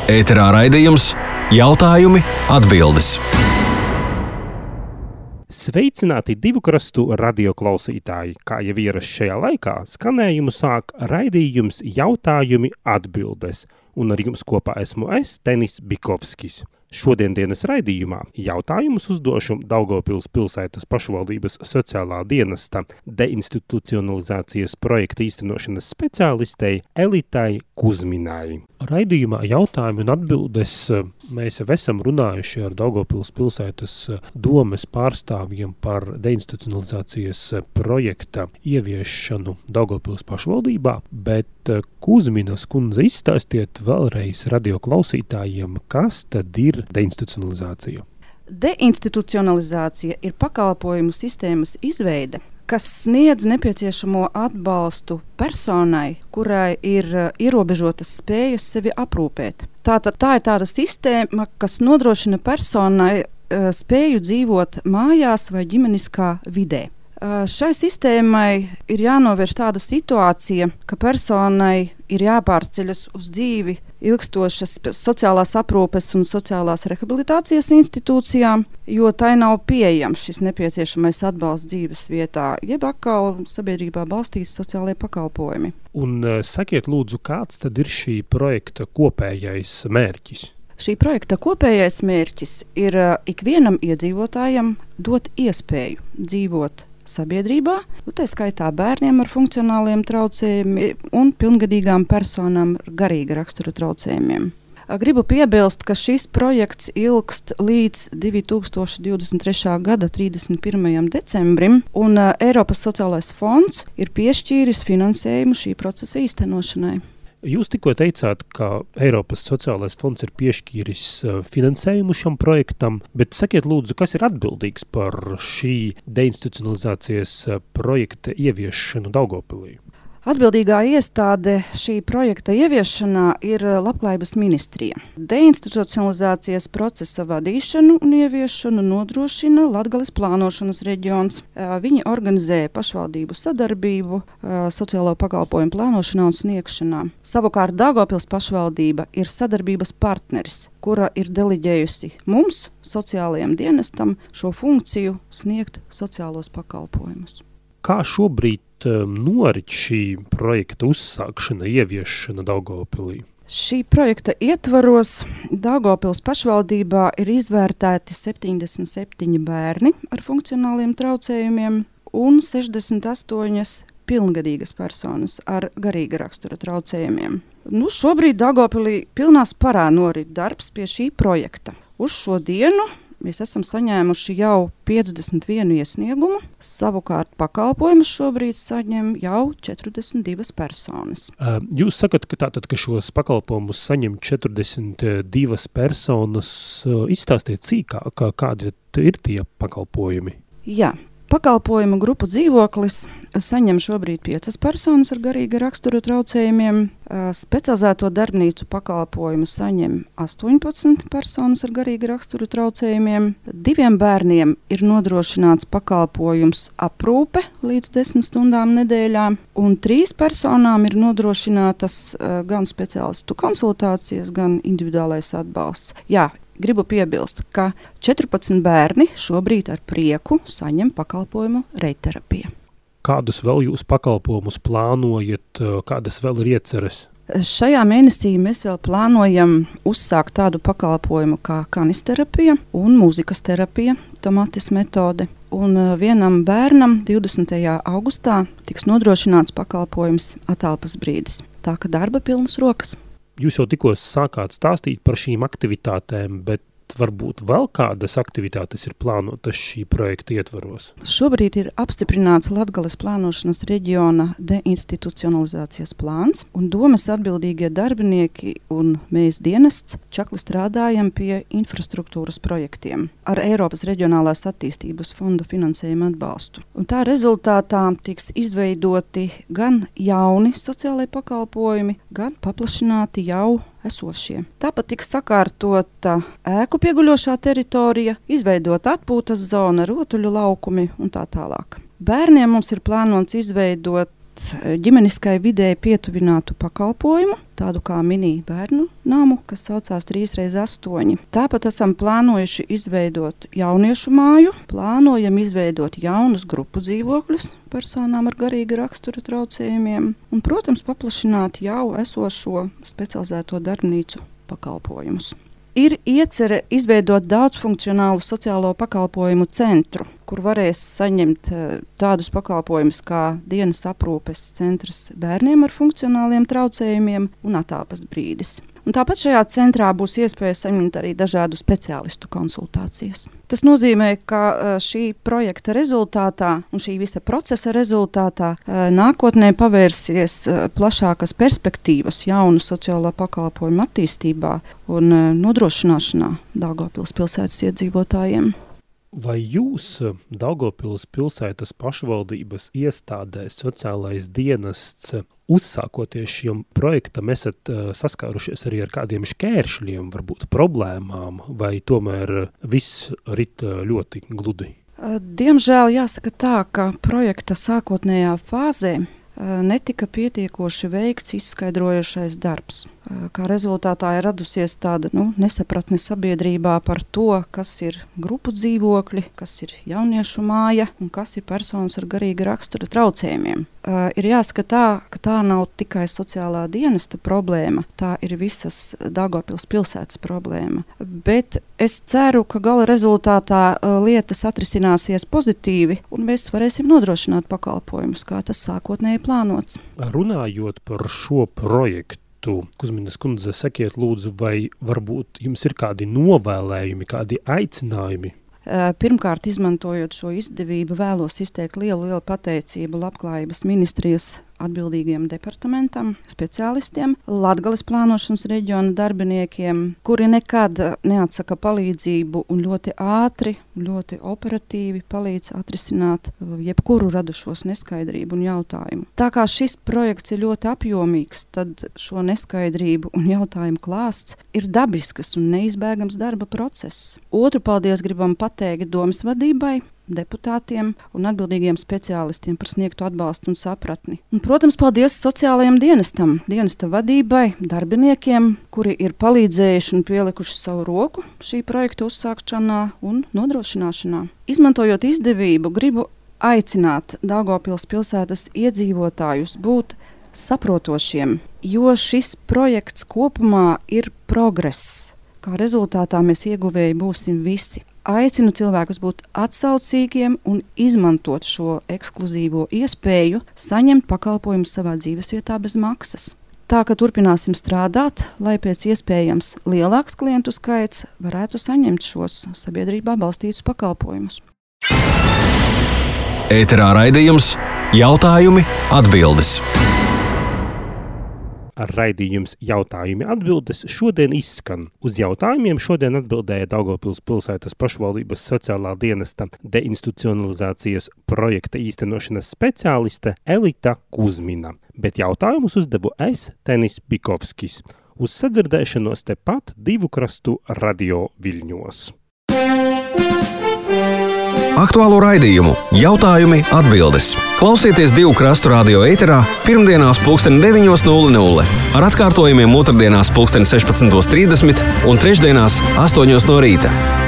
Ēterā raidījums Jautājumi, atbildes. Sveicināti divu krastu radioklausītāji, kā jau ierasts šajā laikā, skanējumu sāk raidījums Jautājumi, atbildes, un ar jums kopā esmu es, Tenis Bikovskis. Šodienas raidījumā jautājumus uzdošu Daugavpils pilsētas pašvaldības sociālā dienesta deinstitucionalizācijas projekta īstenošanas speciālistei Elitai Kuzminai. Raidījumā jautājumi un atbildes mēs jau esam runājuši ar Daugavpils pilsētas domes pārstāvjiem par deinstitucionalizācijas projekta ieviešanu Daugavpils pašvaldībā, bet Kuzminas kundze, izstāstiet vēlreiz radioklausītājiem, kas tad ir deinstitucionalizācija? Deinstitucionalizācija ir pakalpojumu sistēmas izveide, kas sniedz nepieciešamo atbalstu personai, kurai ir ierobežotas spējas sevi aprūpēt. Tā ir tāda sistēma, kas nodrošina personai spēju dzīvot mājās vai ģimeniskā vidē. Šai sistēmai ir jānovērš tāda situācija, ka personai ir jāpārceļas uz dzīvi ilgstošas sociālās aprūpes un sociālās rehabilitācijas institūcijām, jo tai nav pieejams šis nepieciešamais atbalsts dzīves vietā, jeb atkal sabiedrībā balstīts sociālajie pakalpojumi. Un sakiet lūdzu, kāds tad ir šī projekta kopējais mērķis? Šī projekta kopējais mērķis ir ikvienam iedzīvotājam dot iespēju dzīvot sabiedrībā, tā skaitā bērniem ar funkcionāliem traucējumiem un pilngadīgām personām ar garīga rakstura traucējumiem. Gribu piebilst, ka šis projekts ilgst līdz 2023. gada 31. decembrim, un Eiropas sociālais fonds ir piešķīris finansējumu šī procesa īstenošanai. Jūs tikko teicāt, ka Eiropas sociālais fonds ir piešķīris finansējumu šam projektam, bet sakiet lūdzu, kas ir atbildīgs par šī deinstitucionalizācijas projekta ieviešanu Daugavpilī? Atbildīgā iestāde šī projekta ieviešanā ir Labklājības ministrija. Deinstitucionalizācijas procesa vadīšanu un ieviešanu nodrošina Latgales plānošanas reģions. Viņi organizē pašvaldību sadarbību sociālo pakalpojumu plānošanā un sniegšanā. Savukārt Daugavpils pašvaldība ir sadarbības partneris, kura ir deleģējusi mums, sociālajiem dienestam, šo funkciju sniegt sociālos pakalpojumus. Kā šobrīd norit šī projekta uzsākšana, ieviešana Daugavpilī? Šī projekta ietvaros Daugavpils pašvaldībā ir izvērtēti 77 bērni ar funkcionāliem traucējumiem un 68 pilngadīgas personas ar garīga rakstura traucējumiem. Šobrīd Daugavpilī pilnā sparā norit darbs pie šī projekta. Uz šo dienu mēs esam saņēmuši jau 51 iesniegumu, savukārt pakalpojumus šobrīd saņem jau 42 personas. Jūs sakat, ka šos pakalpojumus saņem 42 personas. Izstāstiet sīkāk, kādi ir tie pakalpojumi? Jā. Pakalpojumu grupu dzīvoklis saņem šobrīd 5 personas ar garīga rakstura traucējumiem. Specializēto darbnīcu pakalpojumu saņem 18 personas ar garīga rakstura traucējumiem. 2 bērniem ir nodrošināts pakalpojums aprūpe līdz 10 stundām nedēļā, un 3 personām ir nodrošinātas gan speciālistu konsultācijas, gan individuālais atbalsts. Jā. Gribu piebilst, ka 14 bērni šobrīd ar prieku saņem pakalpojumu reiterapija. Kādus vēl jūs pakalpojumus plānojat, kādas vēl ir ieceres? Šajā mēnesī mēs vēl plānojam uzsākt tādu pakalpojumu kā kanisterapija un mūzikas terapija, tomates metode. Un vienam bērnam 20. augustā tiks nodrošināts pakalpojums atelpas brīdis. Tā ka darba pilnas rokas. Jūs jau tikko sākāt stāstīt par šīm aktivitātēm, bet varbūt vēl kādas aktivitātes ir plānotas šī projekta ietvaros? Šobrīd ir apstiprināts Latgales plānošanas reģiona deinstitucionalizācijas plāns, un domes atbildīgie darbinieki un mēs dienests čakli strādājam pie infrastruktūras projektiem ar Eiropas reģionālās attīstības fonda finansējuma atbalstu. Un tā rezultātā tiks izveidoti gan jauni sociālai pakalpojumi, gan paplašināti jau esošie. Tāpat tiks sakārtota ēku pieguļošā teritorija, izveidot atpūtas zona, rotuļu laukumi un tā tālāk. Bērniem mums ir plānots izveidot ģimeniskai videi pietuvinātu pakalpojumu, tādu kā mini bērnu namu, kas saucās 3x8. Tāpat esam plānojuši izveidot jauniešu māju, plānojam izveidot jaunus grupu dzīvokļus personām ar garīga rakstura traucējumiem un, protams, paplašināt jau esošo specializēto darbnīcu pakalpojumus. Ir iecerē izveidot daudzfunkcionālu sociālo pakalpojumu centru, kur varēs saņemt tādus pakalpojumus kā dienas aprūpes centrs bērniem ar funkcionāliem traucējumiem un atāpas brīdis. Un tāpat šajā centrā būs iespēja saņemt arī dažādu speciālistu konsultācijas. Tas nozīmē, ka šī projekta rezultātā un šī visa procesa rezultātā nākotnē pavērsies plašākas perspektīvas jaunu sociālo pakalpojumu attīstībā un nodrošināšanā Daugavpils pilsētas iedzīvotājiem. Vai jūs Daugavpils pilsētas pašvaldības iestādē sociālais dienests uzsākoties šiem projektam esat saskārušies arī ar kādiem šķēršļiem, varbūt problēmām, vai tomēr viss rit ļoti gludi? Diemžēl jāsaka tā, ka projekta sākotnējā fāzē netika pietiekoši veikts izskaidrojošais darbs. Kā rezultātā ir radusies tāda nesapratne sabiedrībā par to, kas ir grupu dzīvokļi, kas ir jauniešu māja un kas ir personas ar garīga rakstura traucējumiem. Ir jāsaka tā, ka tā nav tikai sociālā dienesta problēma, tā ir visas Daugavpils pilsētas problēma. Bet es ceru, ka gala rezultātā lietas atrisināsies pozitīvi un mēs varēsim nodrošināt pakalpojumus, kā tas sākotnēji plānots. Runājot par šo projektu, Kuzminas kundze, sakiet lūdzu, vai varbūt jums ir kādi novēlējumi, kādi aicinājumi? Pirmkārt, izmantojot šo izdevību, vēlos izteikt lielu pateicību Labklājības ministrijas atbildīgiem departamentam, speciālistiem, Latgales plānošanas reģiona darbiniekiem, kuri nekad neatsaka palīdzību un ļoti ātri, ļoti operatīvi palīdz atrisināt jebkuru radušos neskaidrību un jautājumu. Tā kā šis projekts ir ļoti apjomīgs, tad šo neskaidrību un jautājumu klāsts ir dabisks un neizbēgams darba process. Otru paldies gribam pateikt domas vadībai, deputātiem un atbildīgiem speciālistiem par sniegtu atbalstu un sapratni. Un, protams, paldies sociālajiem dienestam, dienesta vadībai, darbiniekiem, kuri ir palīdzējuši un pielikuši savu roku šī projekta uzsākšanā un nodrošināšanā. Izmantojot izdevību, gribu aicināt Daugavpils pilsētas iedzīvotājus būt saprotošiem, jo šis projekts kopumā ir progress. Kā rezultātā mēs ieguvēji būsim visi. Aicinu cilvēkus būt atsaucīgiem un izmantot šo ekskluzīvo iespēju saņemt pakalpojumu savā dzīvesvietā bez maksas. Tā, ka turpināsim strādāt, lai pēc iespējams lielāks klientu skaits varētu saņemt šos sabiedrībā balstītus pakalpojumus. Ēterā raidījums Jautājumi, atbildes. Raidījums Jautājumi, atbildes šodien izskan. Uz jautājumiem šodien atbildēja Daugavpils pilsētas pašvaldības sociālā dienesta deinstitucionalizācijas projekta īstenošanas speciāliste Elita Kuzmina. Bet jautājumus uzdevu es, Tenis Bikovskis. Uz sadzirdēšanos tepat Divu krastu radio Viļņos. Aktuālo raidījumu Jautājumi, atbildes. Klausieties Divu krastu radio ēterā pirmdienās 9:00 ar atkārtojumiem otrdienās 16:30 un trešdienās 8:00 no rīta.